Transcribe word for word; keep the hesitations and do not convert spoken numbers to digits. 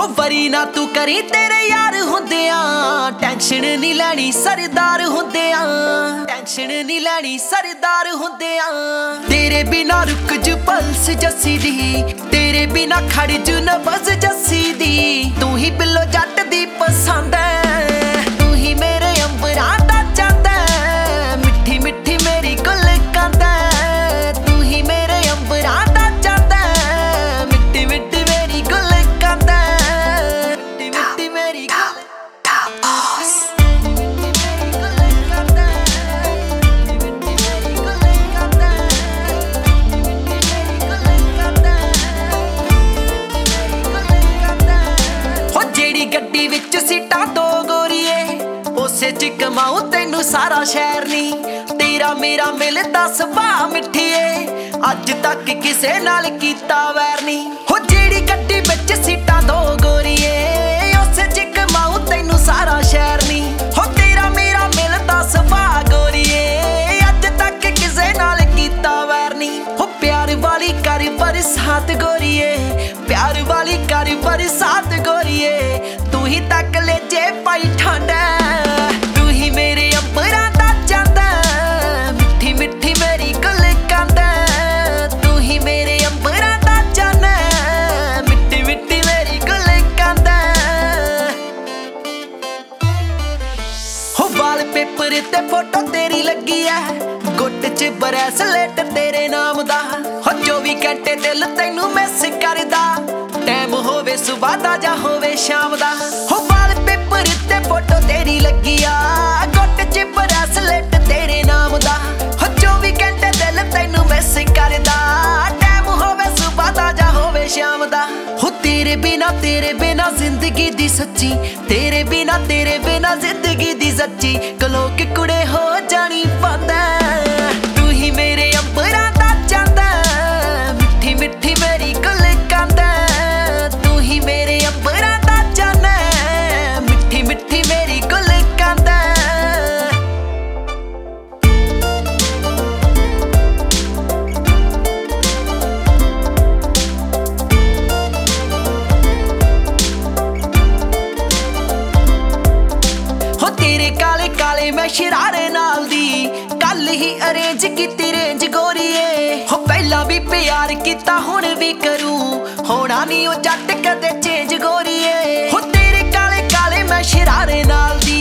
हो वरी ना तू करी तेरे यार हुंदियां टेंशन नहीं लैनी सरदार हुंदियां टेंशन नहीं लैनी सरदार हुंदियां तेरे बिना रुक जू पल्स जस्सी दी तेरे बिना खड़ जू नबज जस्सी दी तू ही बिल्लो जट दी पसंद है तू ही मेरे अंबरां दा चंद है मिठी मिठी मेरी गुल कंद है तू ही मेरे अंबरां दा चंद है मिठी मिठी मेरी गुल कंद है मिठी मिठी मेरी गुल गड्डी विच सीटां दो गोरीए उसे च कमाऊं तैनू सारा शहर नी तेरा मेरा मिलदा सुभाऽ मिठीए अज तक किसे नाल कीता वैर नी हो जेड़ी गड्डी विच सीटां दो गोरीए उसे च कमाऊं तैनू सारा शहर नी हो तेरा मेरा मिलदा सुभाऽ गोरीए अज तक किसे नाल कीता वैर नी हो प्यार वाली कर बरसात गोरीए प्यार वाली कर बरसात गोरीए तू ही तक ले जे पाई ठंड तू ही मेरे अंबरां दा चंद मिठी मिठी मेरी गुल कंद तू ही मेरे अंबरां दा चंद मिठी मिठी मेरी गुल कंद हो वाल पेपर ते फोटो तेरी लगी है गुट च ब्रेसलेट तेरे नाम दा हो चौबी घंटे दिल तैनू मिस करदा टाइम होवे सुबह दा जा होवे शाम दा हो वाल पेपर ते फोटो तेरी लगी आ गुट च ब्रेसलेट तेरे नाम दा हो चौबी घंटे दिल तैनू मिस करदा टाइम होवे सुबह दा जा होवे शाम दा हो तेरे बिना तेरे बिना जिंदगी दी सच्ची तेरे बिना तेरे बिना जिंदगी दी सच्ची कलोक कुड़े हो जानी बंद तू ही मेरे अंबरां दा चंद मिठी मिठी मेरी गुल कंद तू ही मेरे अंबरां दा चंद मिठी मिठी मेरी गुल कंद हो तेरे काले काले मैं शरारे नाल दी कल ही अरेंज कीती रेंज गोरीए हो पहला भी प्यार कीता हुण भी करूं होना नहीं ओ जट कदे चेंज गोरीए हो तेरे काले काले मैं शरारे नाल दी